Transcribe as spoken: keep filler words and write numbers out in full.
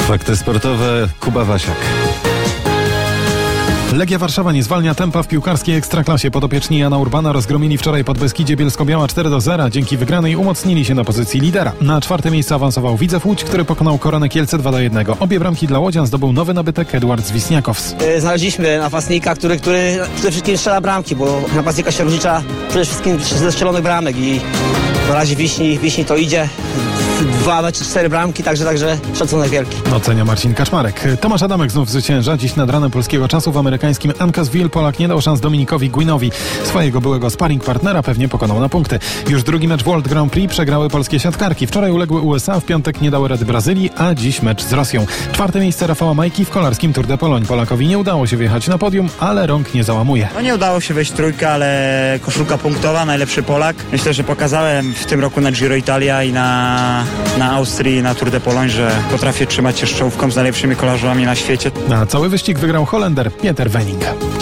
Fakty sportowe, Kuba Wasiak. Legia Warszawa nie zwalnia tempa w piłkarskiej Ekstraklasie. Podopieczni Jana Urbana rozgromili wczoraj Podbeskidzie Bielsko-Biała cztery do zera. Dzięki wygranej umocnili się na pozycji lidera. Na czwarte miejsce awansował Widzew Łódź, który pokonał Koronę Kielce dwa do jednego. Obie bramki dla łodzian zdobył nowy nabytek Edward Wisniakows. Znaleźliśmy napastnika, który, który przede wszystkim strzela bramki, bo napastnika się rozlicza przede wszystkim ze strzelonych bramek i na razie Wiśni, Wiśni to idzie. Dwa mecze, cztery bramki, także, także szacunek wielki. Ocenia Marcin Kaczmarek. Tomasz Adamek znów zwycięża. Dziś nad ranem polskiego czasu w amerykańskim Uncasville Polak nie dał szans Dominikowi Guinowi. Swojego byłego sparring partnera pewnie pokonał na punkty. Już drugi mecz World Grand Prix przegrały polskie siatkarki. Wczoraj uległy U S A, w piątek nie dały rady Brazylii, a dziś mecz z Rosją. Czwarte miejsce Rafała Majki w kolarskim Tour de Pologne. Polakowi nie udało się wjechać na podium, ale rąk nie załamuje. No nie udało się wejść trójkę, ale koszulka punktowa, najlepszy Polak. Myślę, że pokazałem w tym roku na Giro Italia i na, na Austrii, na Tour de Pologne, że potrafię trzymać się z czołówką z najlepszymi kolarzami na świecie. Na cały wyścig wygrał Holender Pieter Wening.